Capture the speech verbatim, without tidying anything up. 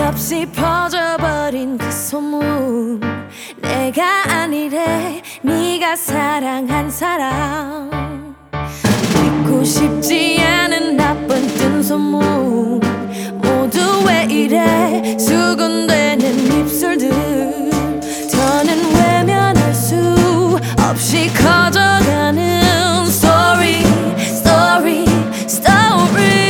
없이 퍼져버린 그 소문, 내가 아니래 네가 사랑한 사람. 믿고 싶지 않은 나쁜 뜬 소문, 모두 왜 이래 수군대는 입술들. 더는 외면할 수 없이 커져